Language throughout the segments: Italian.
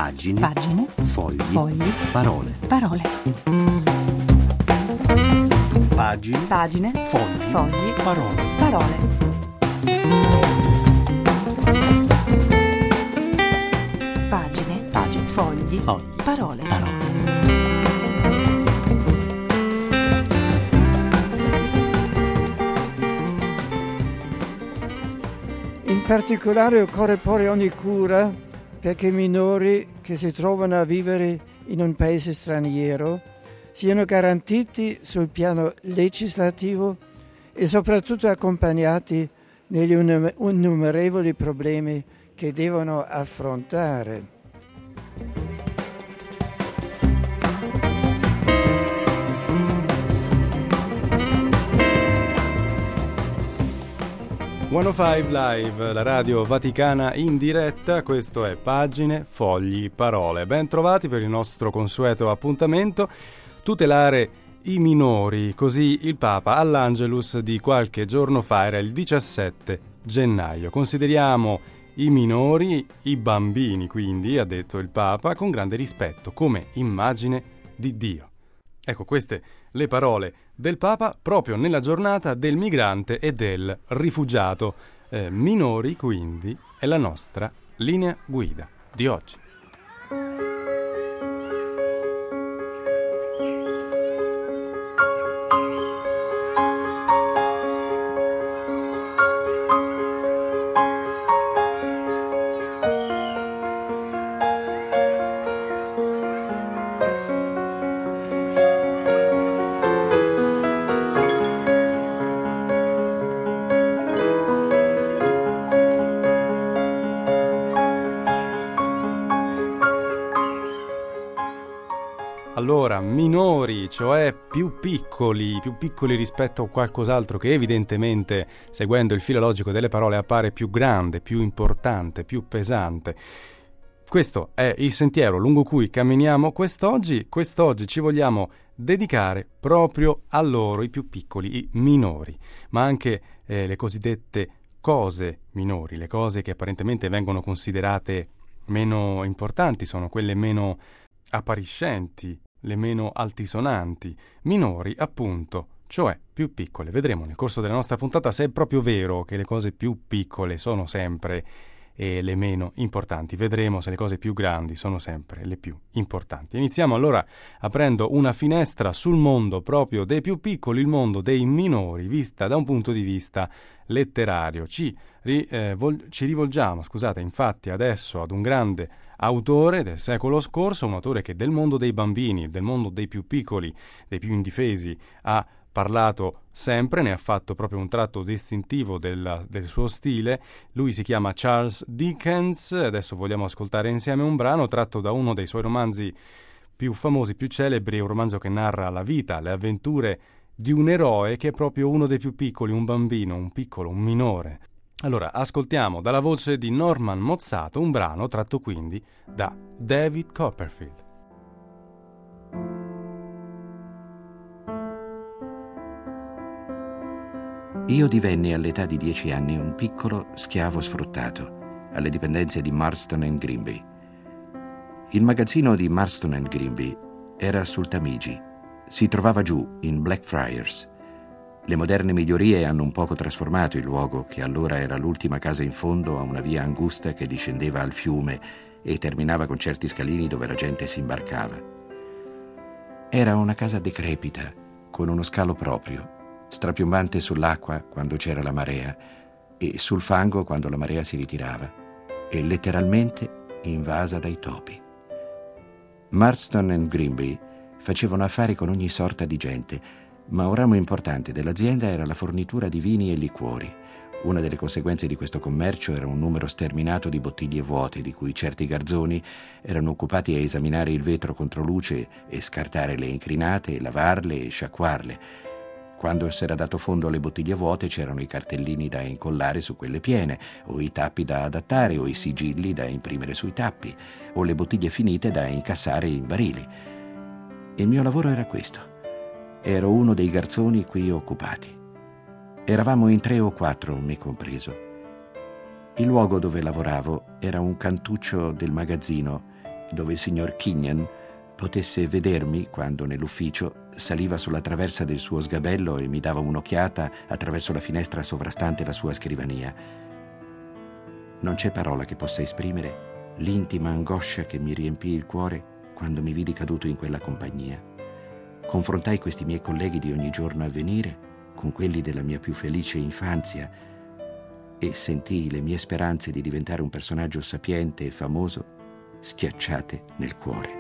Pagine. Fogli. Parole. Pagine. Fogli. Parole. Pagine. Fogli. Parole. In particolare occorre porre ogni cura perché i minori che si trovano a vivere in un paese straniero siano garantiti sul piano legislativo e soprattutto accompagnati negli innumerevoli problemi che devono affrontare. One05 Live, la radio vaticana in diretta. Questo è Pagine, Fogli, Parole. Ben trovati per il nostro consueto appuntamento: tutelare i minori. Così il Papa all'Angelus di qualche giorno fa, era il 17 gennaio. Consideriamo i minori, i bambini quindi, ha detto il Papa, con grande rispetto, come immagine di Dio. Ecco, queste le parole del Papa proprio nella giornata del migrante e del rifugiato. Minori, quindi, è la nostra linea guida di oggi. Allora, minori, cioè più piccoli rispetto a qualcos'altro che evidentemente, seguendo il filo logico delle parole, appare più grande, più importante, più pesante. Questo è il sentiero lungo cui camminiamo quest'oggi. Quest'oggi ci vogliamo dedicare proprio a loro, i più piccoli, i minori, ma anche le cosiddette cose minori, le cose che apparentemente vengono considerate meno importanti, sono quelle meno appariscenti, le meno altisonanti, minori appunto, cioè più piccole. Vedremo nel corso della nostra puntata se è proprio vero che le cose più piccole sono sempre le meno importanti. Vedremo se le cose più grandi sono sempre le più importanti. Iniziamo allora aprendo una finestra sul mondo proprio dei più piccoli, il mondo dei minori, vista da un punto di vista letterario. Ci rivolgiamo, infatti adesso ad un grande autore del secolo scorso, un autore che del mondo dei bambini, del mondo dei più piccoli, dei più indifesi, ha parlato sempre, ne ha fatto proprio un tratto distintivo del suo stile. Lui si chiama Charles Dickens. Adesso vogliamo ascoltare insieme un brano tratto da uno dei suoi romanzi più famosi, più celebri, un romanzo che narra la vita, le avventure di un eroe che è proprio uno dei più piccoli, un bambino, un piccolo, un minore. Allora, ascoltiamo dalla voce di Norman Mozzato un brano tratto quindi da David Copperfield. Io divenni all'età di 10 anni un piccolo schiavo sfruttato alle dipendenze di Marston & Grimby. Il magazzino di Marston & Grimby era sul Tamigi, si trovava giù in Blackfriars. Le moderne migliorie hanno un poco trasformato il luogo che allora era l'ultima casa in fondo a una via angusta che discendeva al fiume e terminava con certi scalini dove la gente si imbarcava. Era una casa decrepita, con uno scalo proprio, strapiombante sull'acqua quando c'era la marea e sul fango quando la marea si ritirava, e letteralmente invasa dai topi. Marston & Grimby facevano affari con ogni sorta di gente, ma un ramo importante dell'azienda era la fornitura di vini e liquori. Una delle conseguenze di questo commercio era un numero sterminato di bottiglie vuote, di cui certi garzoni erano occupati a esaminare il vetro controluce e scartare le incrinate, lavarle e sciacquarle. Quando s'era dato fondo alle bottiglie vuote c'erano i cartellini da incollare su quelle piene, o i tappi da adattare, o i sigilli da imprimere sui tappi, o le bottiglie finite da incassare in barili. Il mio lavoro era questo. Ero uno dei garzoni qui occupati. Eravamo in 3 o 4, me compreso. Il luogo dove lavoravo era un cantuccio del magazzino dove il signor Kenyon potesse vedermi quando nell'ufficio saliva sulla traversa del suo sgabello e mi dava un'occhiata attraverso la finestra sovrastante la sua scrivania. Non c'è parola che possa esprimere l'intima angoscia che mi riempì il cuore quando mi vidi caduto in quella compagnia. Confrontai questi miei colleghi di ogni giorno a venire con quelli della mia più felice infanzia e sentii le mie speranze di diventare un personaggio sapiente e famoso schiacciate nel cuore.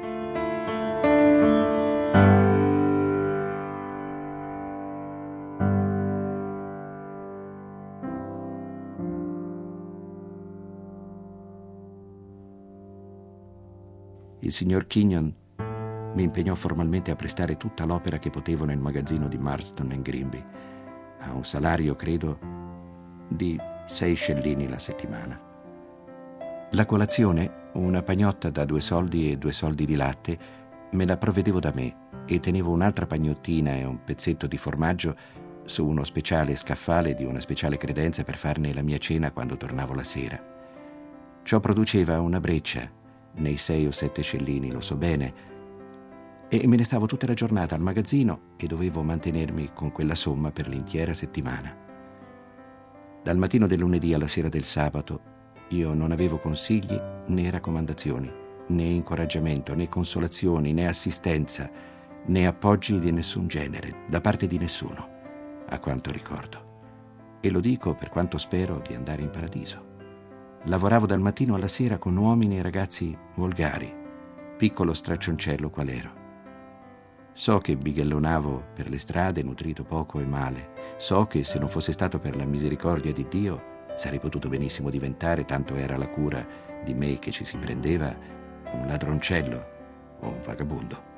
Il signor Kenyon mi impegnò formalmente a prestare tutta l'opera che potevo nel magazzino di Marston & Grimby, a un salario, credo, di 6 scellini la settimana. La colazione, una pagnotta da 2 soldi e 2 soldi di latte, me la provvedevo da me e tenevo un'altra pagnottina e un pezzetto di formaggio su uno speciale scaffale di una speciale credenza per farne la mia cena quando tornavo la sera. Ciò produceva una breccia nei 6 o 7 scellini, lo so bene, e me ne stavo tutta la giornata al magazzino e dovevo mantenermi con quella somma per l'intera settimana. Dal mattino del lunedì alla sera del sabato io non avevo consigli né raccomandazioni, né incoraggiamento, né consolazioni, né assistenza, né appoggi di nessun genere, da parte di nessuno, a quanto ricordo. E lo dico per quanto spero di andare in paradiso. Lavoravo dal mattino alla sera con uomini e ragazzi volgari, piccolo straccioncello qual ero. So che bighellonavo per le strade, nutrito poco e male. So che se non fosse stato per la misericordia di Dio sarei potuto benissimo diventare, tanto era la cura di me che ci si prendeva, un ladroncello o un vagabondo.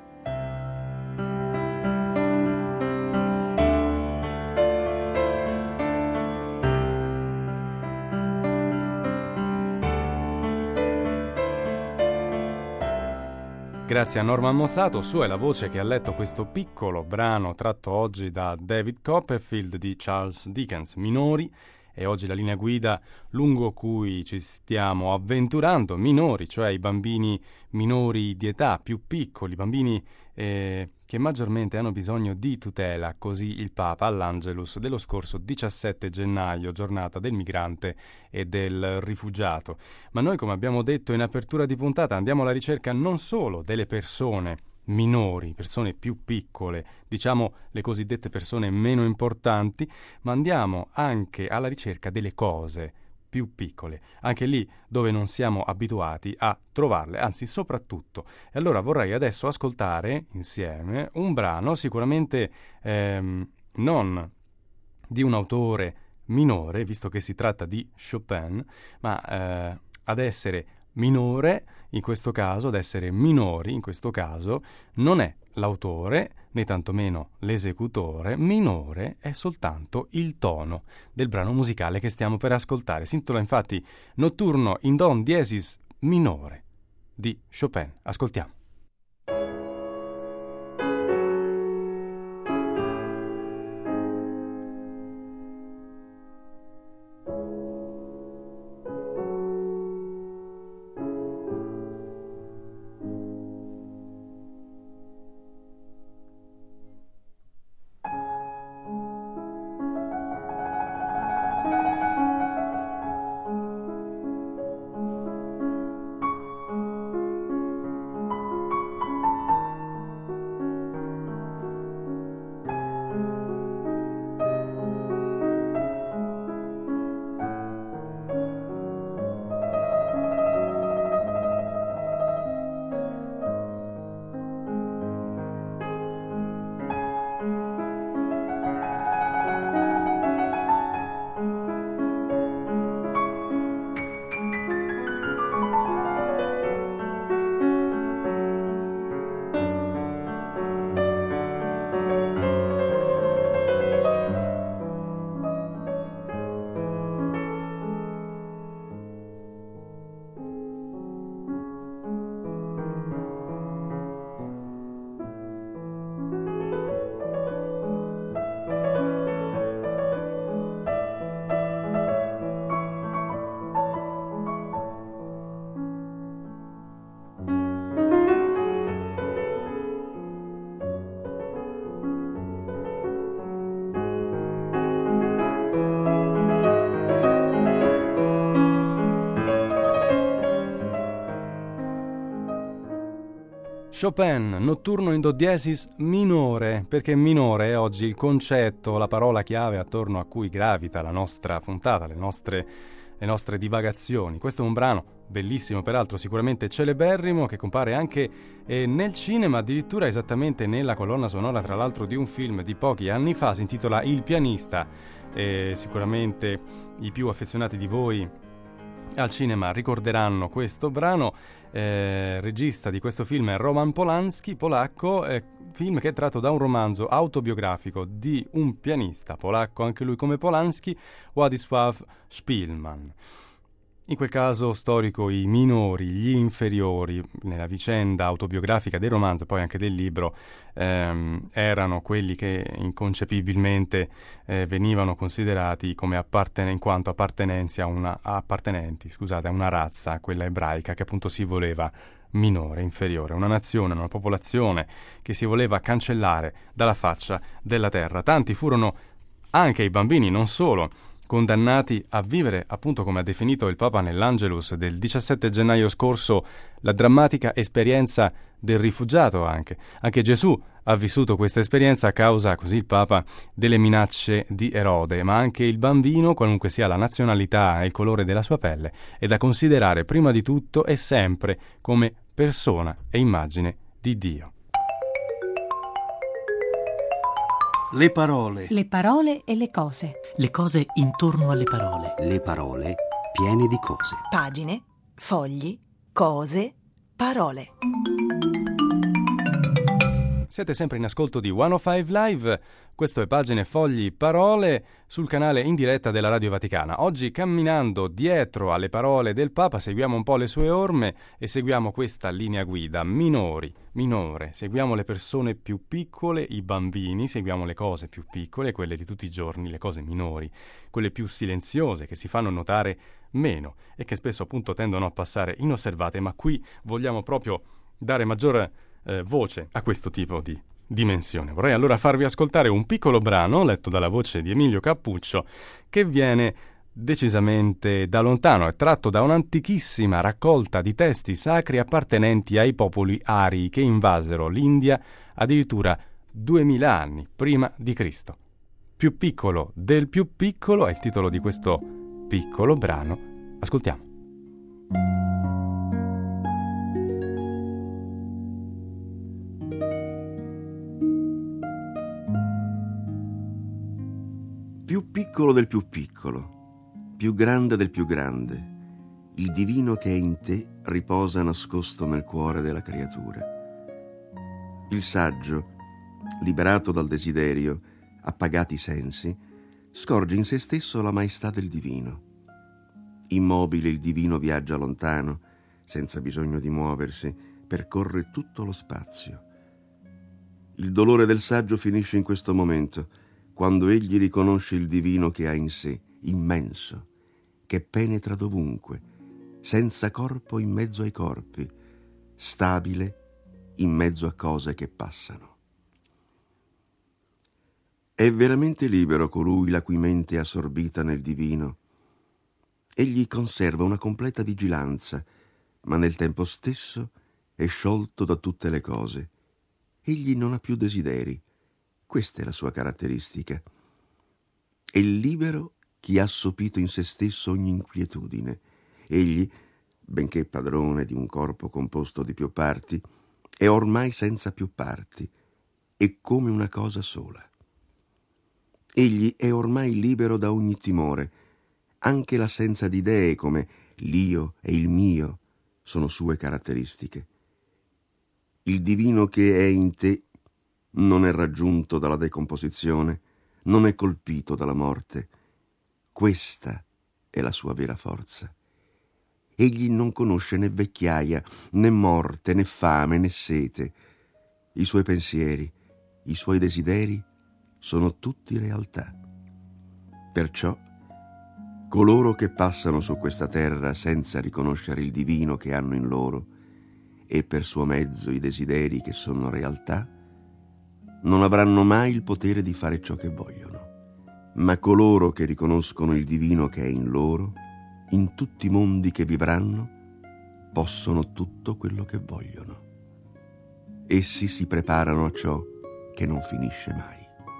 Grazie a Norman Mozzato, sua è la voce che ha letto questo piccolo brano tratto oggi da David Copperfield di Charles Dickens, Minori, e oggi la linea guida lungo cui ci stiamo avventurando, minori, cioè i bambini minori di età, più piccoli, bambini che maggiormente hanno bisogno di tutela, così il Papa all'Angelus dello scorso 17 gennaio, giornata del migrante e del rifugiato. Ma noi, come abbiamo detto in apertura di puntata, andiamo alla ricerca non solo delle persone minori, persone più piccole, diciamo le cosiddette persone meno importanti, ma andiamo anche alla ricerca delle cose più piccole, anche lì dove non siamo abituati a trovarle, anzi soprattutto. E allora vorrei adesso ascoltare insieme un brano sicuramente non di un autore minore, visto che si tratta di Chopin, ma ad essere minore in questo caso, ad essere minori in questo caso, non è l'autore né tantomeno l'esecutore. Minore è soltanto il tono del brano musicale che stiamo per ascoltare. Si intitola infatti Notturno in Don diesis minore di Chopin. Ascoltiamo. Chopin, notturno in do diesis minore, perché minore è oggi il concetto, la parola chiave attorno a cui gravita la nostra puntata, le nostre divagazioni. Questo è un brano bellissimo, peraltro sicuramente celeberrimo, che compare anche nel cinema, addirittura esattamente nella colonna sonora, tra l'altro, di un film di pochi anni fa, si intitola Il pianista. Sicuramente i più affezionati di voi al cinema ricorderanno questo brano. Regista di questo film è Roman Polanski, polacco, film che è tratto da un romanzo autobiografico di un pianista polacco, anche lui come Polanski, Władysław Szpilman. In quel caso storico i minori, gli inferiori, nella vicenda autobiografica del romanzo, poi anche del libro, erano quelli che inconcepibilmente venivano considerati come in quanto appartenenti a una razza, quella ebraica, che appunto si voleva minore, inferiore, una nazione, una popolazione che si voleva cancellare dalla faccia della terra. Tanti furono anche i bambini, non solo, condannati a vivere, appunto come ha definito il Papa nell'Angelus del 17 gennaio scorso, la drammatica esperienza del rifugiato anche. Anche Gesù ha vissuto questa esperienza a causa, così il Papa, delle minacce di Erode, ma anche il bambino, qualunque sia la nazionalità e il colore della sua pelle, è da considerare prima di tutto e sempre come persona e immagine di Dio. Le parole. Le parole e le cose. Le cose intorno alle parole. Le parole piene di cose. Pagine, fogli, cose, parole. Siete sempre in ascolto di 105 Live, questo è Pagine, Fogli, Parole, sul canale in diretta della Radio Vaticana. Oggi, camminando dietro alle parole del Papa, seguiamo un po' le sue orme e seguiamo questa linea guida: minore, seguiamo le persone più piccole, i bambini, seguiamo le cose più piccole, quelle di tutti i giorni, le cose minori, quelle più silenziose, che si fanno notare meno e che spesso appunto tendono a passare inosservate, ma qui vogliamo proprio dare maggiore voce a questo tipo di dimensione. Vorrei allora farvi ascoltare un piccolo brano letto dalla voce di Emilio Cappuccio, che viene decisamente da lontano, è tratto da un'antichissima raccolta di testi sacri appartenenti ai popoli arii che invasero l'India addirittura 2000 anni prima di Cristo. Più piccolo del più piccolo è il titolo di questo piccolo brano. Ascoltiamo. Più piccolo del più piccolo, più grande del più grande, il divino che è in te riposa nascosto nel cuore della creatura. Il saggio, liberato dal desiderio, appagati i sensi, scorge in se stesso la maestà del divino. Immobile il divino viaggia lontano, senza bisogno di muoversi, percorre tutto lo spazio. Il dolore del saggio finisce in questo momento, quando egli riconosce il divino che ha in sé, immenso, che penetra dovunque, senza corpo in mezzo ai corpi, stabile in mezzo a cose che passano. È veramente libero colui la cui mente è assorbita nel divino. Egli conserva una completa vigilanza, ma nel tempo stesso è sciolto da tutte le cose. Egli non ha più desideri. Questa è la sua caratteristica. È libero chi ha assopito in se stesso ogni inquietudine. Egli, benché padrone di un corpo composto di più parti, è ormai senza più parti, è come una cosa sola. Egli è ormai libero da ogni timore. Anche l'assenza di idee come l'io e il mio sono sue caratteristiche. Il divino che è in te non è raggiunto dalla decomposizione, non è colpito dalla morte. Questa è la sua vera forza. Egli non conosce né vecchiaia, né morte, né fame, né sete. I suoi pensieri, i suoi desideri sono tutti realtà. Perciò, coloro che passano su questa terra senza riconoscere il divino che hanno in loro e per suo mezzo i desideri che sono realtà, non avranno mai il potere di fare ciò che vogliono. Ma coloro che riconoscono il divino che è in loro, in tutti i mondi che vivranno, possono tutto quello che vogliono. essi si preparano a ciò che non finisce mai.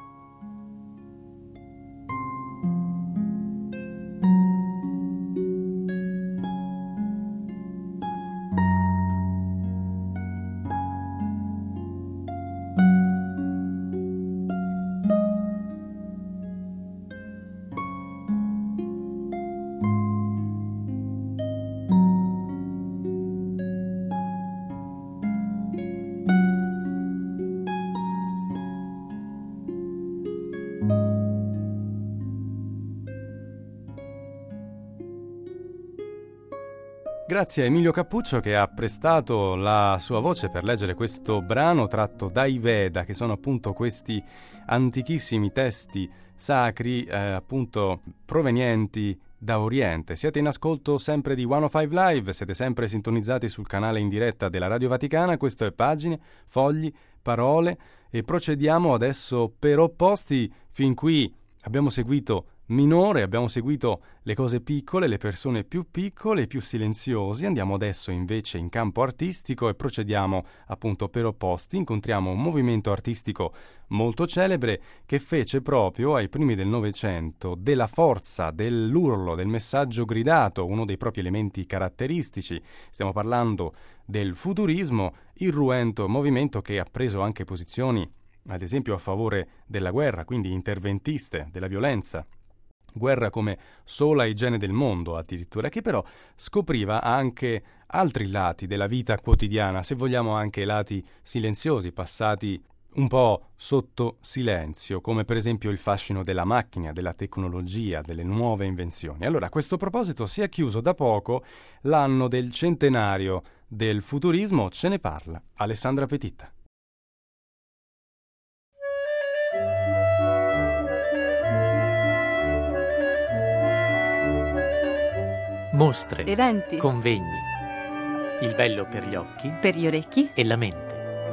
Grazie a Emilio Cappuccio che ha prestato la sua voce per leggere questo brano tratto dai Veda, che sono appunto questi antichissimi testi sacri, appunto provenienti da Oriente. Siete in ascolto sempre di 105 Live, siete sempre sintonizzati sul canale in diretta della Radio Vaticana. Questo è Pagine, Fogli, Parole e procediamo adesso per opposti. Fin qui abbiamo seguito minore, abbiamo seguito le cose piccole, le persone più piccole, i più silenziosi. Andiamo adesso invece in campo artistico e procediamo appunto per opposti. Incontriamo un movimento artistico molto celebre che fece proprio ai primi del Novecento della forza, dell'urlo, del messaggio gridato uno dei propri elementi caratteristici. Stiamo parlando del futurismo, irruento movimento che ha preso anche posizioni ad esempio a favore della guerra, quindi interventiste, della violenza. Guerra come sola igiene del mondo, addirittura, che però scopriva anche altri lati della vita quotidiana, se vogliamo anche lati silenziosi, passati un po' sotto silenzio, come per esempio il fascino della macchina, della tecnologia, delle nuove invenzioni. Allora, a questo proposito si è chiuso da poco l'anno del centenario del futurismo, ce ne parla Alessandra Petitta. Mostre, eventi, convegni, il bello per gli occhi, per gli orecchi e la mente,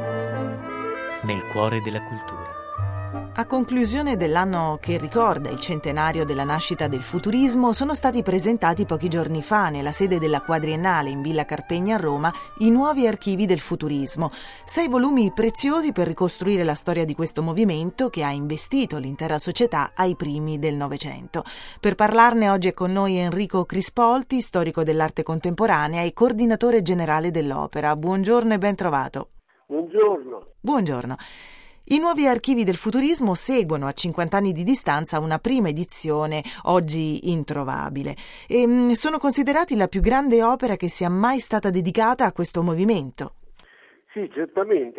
nel cuore della cultura. A conclusione dell'anno che ricorda il centenario della nascita del futurismo, sono stati presentati pochi giorni fa, nella sede della Quadriennale in Villa Carpegna a Roma, i nuovi archivi del futurismo. 6 volumi preziosi per ricostruire la storia di questo movimento che ha investito l'intera società ai primi del Novecento. Per parlarne oggi è con noi Enrico Crispolti, storico dell'arte contemporanea e coordinatore generale dell'Opera. Buongiorno e ben trovato. Buongiorno. Buongiorno. I nuovi archivi del futurismo seguono a 50 anni di distanza una prima edizione oggi introvabile e sono considerati la più grande opera che sia mai stata dedicata a questo movimento. Sì, certamente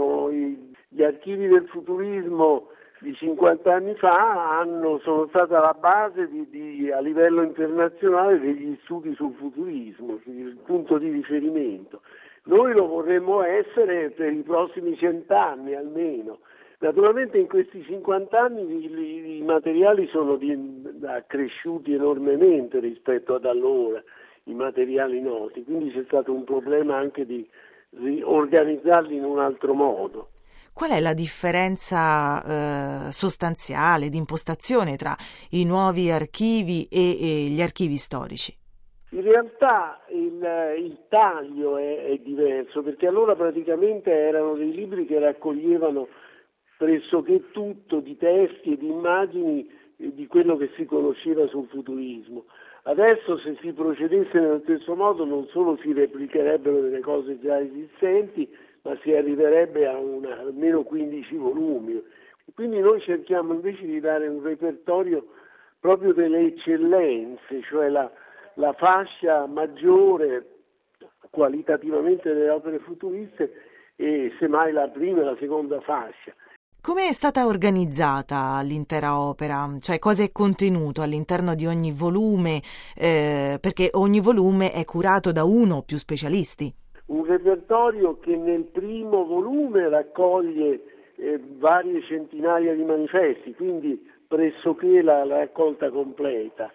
gli archivi del futurismo di 50 anni fa sono stata la base a livello internazionale degli studi sul futurismo, il punto di riferimento. Noi lo vorremmo essere per i prossimi 100 anni almeno. Naturalmente in questi 50 anni i materiali sono accresciuti enormemente rispetto ad allora, i materiali noti, quindi c'è stato un problema anche di organizzarli in un altro modo. Qual è la differenza sostanziale di impostazione tra i nuovi archivi e gli archivi storici? In realtà il taglio è diverso, perché allora praticamente erano dei libri che raccoglievano pressoché tutto di testi e di immagini di quello che si conosceva sul futurismo. Adesso se si procedesse nello stesso modo non solo si replicherebbero delle cose già esistenti, ma si arriverebbe a almeno 15 volumi. Quindi noi cerchiamo invece di dare un repertorio proprio delle eccellenze, cioè la fascia maggiore qualitativamente delle opere futuriste e semmai la prima e la seconda fascia. Come è stata organizzata l'intera opera? Cioè cosa è contenuto all'interno di ogni volume? Perché ogni volume è curato da uno o più specialisti. Un repertorio che nel primo volume raccoglie varie centinaia di manifesti, quindi pressoché la raccolta completa.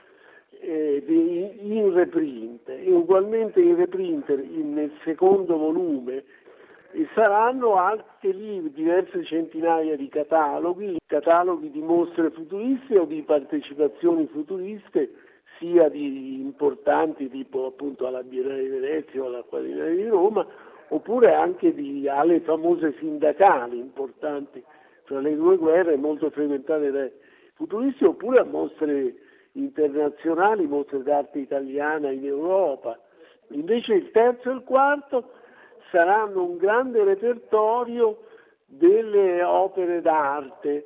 In reprint e ugualmente in reprint nel secondo volume saranno anche lì diverse centinaia di cataloghi di mostre futuriste o di partecipazioni futuriste, sia di importanti tipo appunto alla Biennale di Venezia o alla Quadriennale di Roma, oppure anche alle famose sindacali importanti tra le due guerre, molto frequentate dai futuristi, oppure a mostre internazionali, mostre d'arte italiana in Europa. Invece il terzo e il quarto saranno un grande repertorio delle opere d'arte,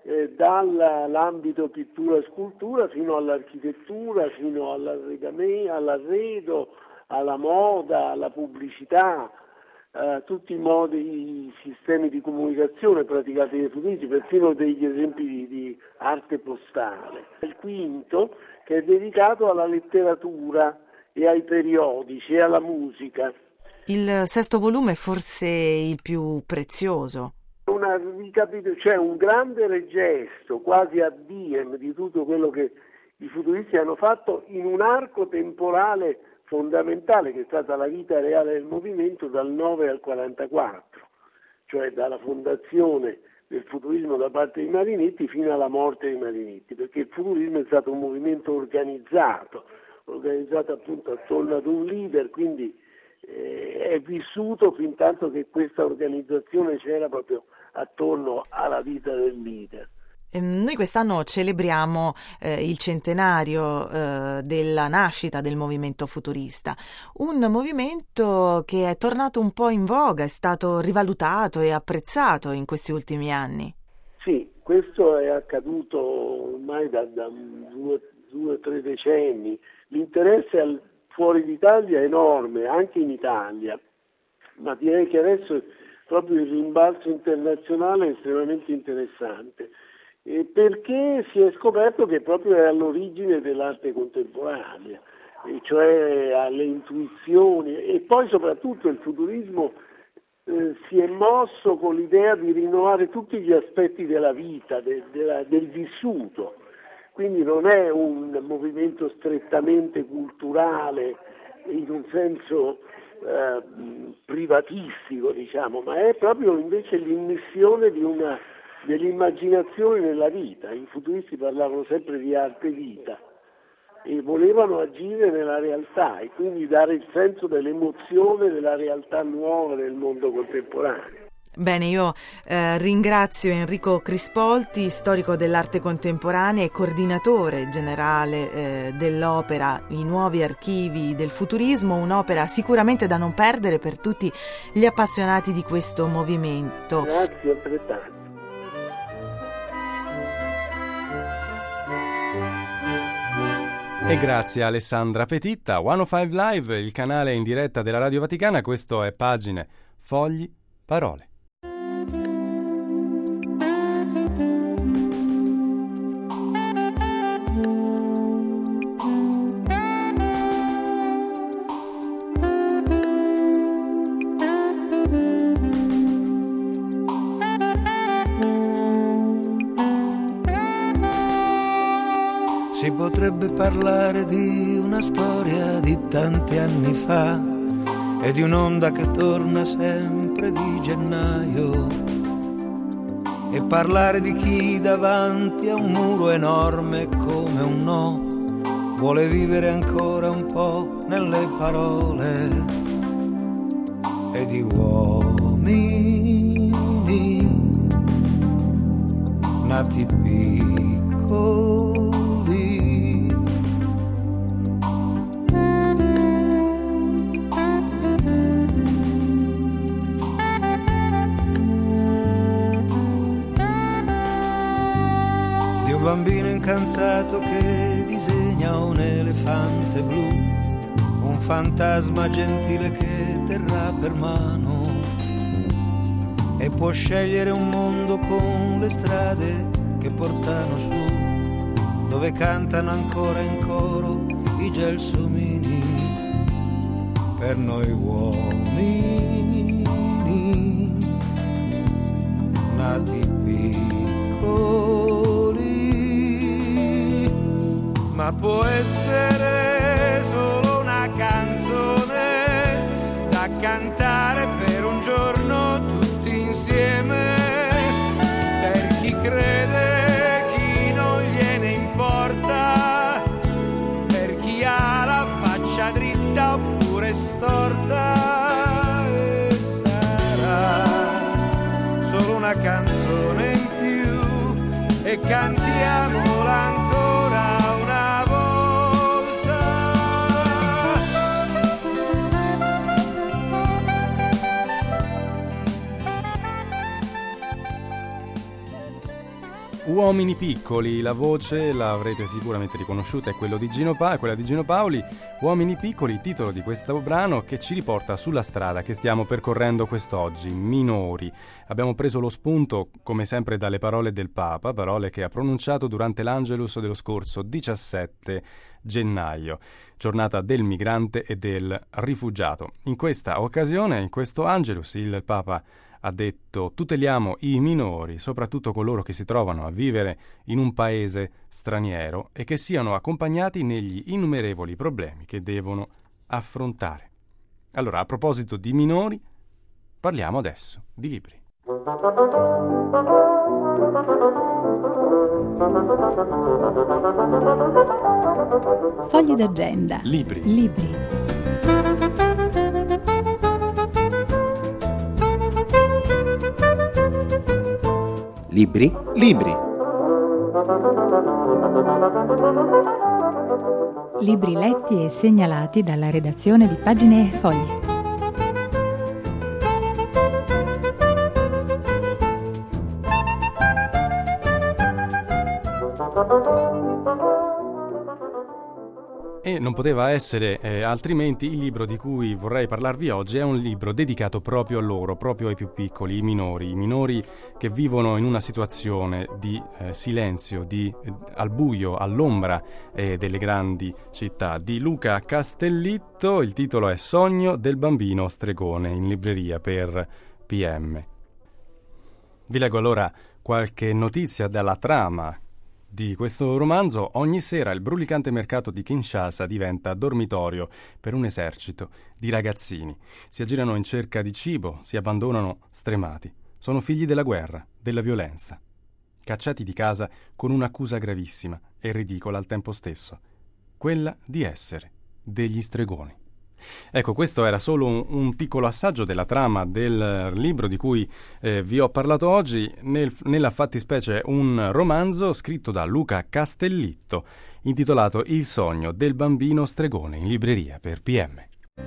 dall'ambito pittura e scultura fino all'architettura, fino all'arredo, alla moda, alla pubblicità, tutti i sistemi di comunicazione praticati dai futuristi, perfino degli esempi di arte postale. Il quinto, che è dedicato alla letteratura e ai periodici e alla musica. Il sesto volume è forse il più prezioso. C'è un grande regesto, quasi a diem, di tutto quello che i futuristi hanno fatto in un arco temporale fondamentale, che è stata la vita reale del movimento dal 9 al 44, cioè dalla fondazione del futurismo da parte di Marinetti fino alla morte di Marinetti, perché il futurismo è stato un movimento organizzato appunto attorno ad un leader, quindi è vissuto fin tanto che questa organizzazione c'era proprio attorno alla vita del leader. Noi quest'anno celebriamo il centenario della nascita del movimento futurista, un movimento che è tornato un po' in voga, è stato rivalutato e apprezzato in questi ultimi anni. Sì, questo è accaduto ormai da 2 o 3 decenni. L'interesse fuori d'Italia è enorme, anche in Italia, ma direi che adesso proprio il rimbalzo internazionale è estremamente interessante, perché si è scoperto che proprio è all'origine dell'arte contemporanea, e cioè alle intuizioni, e poi soprattutto il futurismo si è mosso con l'idea di rinnovare tutti gli aspetti della vita, del vissuto. Quindi non è un movimento strettamente culturale in un senso privatistico, diciamo, ma è proprio invece l'immissione dell'immaginazione nella vita. I futuristi parlavano sempre di arte vita e volevano agire nella realtà e quindi dare il senso dell'emozione della realtà nuova del mondo contemporaneo. Bene, io ringrazio Enrico Crispolti, storico dell'arte contemporanea e coordinatore generale dell'opera I nuovi archivi del futurismo, un'opera sicuramente da non perdere per tutti gli appassionati di questo movimento. Grazie altrettanto. E grazie a Alessandra Petitta. 105 Live, il canale in diretta della Radio Vaticana. Questo è Pagine, Fogli, Parole. Si potrebbe parlare di una storia di tanti anni fa e di un'onda che torna sempre di gennaio, e parlare di chi davanti a un muro enorme come un no vuole vivere ancora un po' nelle parole, e di uomini nati piccoli bambino incantato che disegna un elefante blu, un fantasma gentile che terrà per mano e può scegliere un mondo con le strade che portano su, dove cantano ancora in coro i gelsomini. Per noi uomini nati piccoli, ma può essere solo una canzone da cantare per un giorno tutti insieme, per chi crede, chi non gliene importa, per chi ha la faccia dritta oppure storta, e e cantiamola ancora una volta. Uomini piccoli, la voce l'avrete sicuramente riconosciuta, è quella di Gino Paoli. Uomini piccoli, titolo di questo brano che ci riporta sulla strada che stiamo percorrendo quest'oggi, minori. Abbiamo preso lo spunto, come sempre, dalle parole del Papa, parole che ha pronunciato durante l'Angelus dello scorso 17 gennaio, giornata del migrante e del rifugiato. In questa occasione, in questo Angelus, il Papa ha detto: tuteliamo i minori, soprattutto coloro che si trovano a vivere in un paese straniero e che siano accompagnati negli innumerevoli problemi che devono affrontare. Allora, a proposito di minori, parliamo adesso di libri. Fogli d'agenda. Libri. Libri letti e segnalati dalla redazione di Pagine e Fogli. E non poteva essere altrimenti. Il libro di cui vorrei parlarvi oggi è un libro dedicato proprio a loro, proprio ai più piccoli, i minori che vivono in una situazione di silenzio, al buio, all'ombra delle grandi città, di Luca Castellitto. Il titolo è Sogno del bambino stregone, in libreria per PM. Vi leggo allora qualche notizia dalla trama di questo romanzo. Ogni sera il brulicante mercato di Kinshasa diventa dormitorio per un esercito di ragazzini. Si aggirano in cerca di cibo, si abbandonano stremati. Sono figli della guerra, della violenza. Cacciati di casa con un'accusa gravissima e ridicola al tempo stesso, quella di essere degli stregoni. Ecco, questo era solo un piccolo assaggio della trama del libro di cui vi ho parlato oggi, nella fattispecie un romanzo scritto da Luca Castellitto, intitolato Il sogno del bambino stregone, in libreria per PM.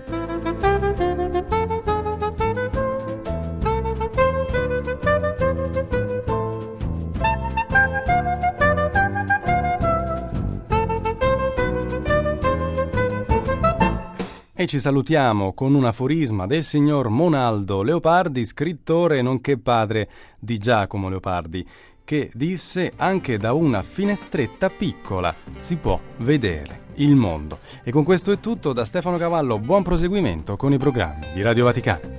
E ci salutiamo con un aforisma del signor Monaldo Leopardi, scrittore nonché padre di Giacomo Leopardi, che disse: anche da una finestretta piccola si può vedere il mondo. E con questo è tutto da Stefano Cavallo, buon proseguimento con i programmi di Radio Vaticano.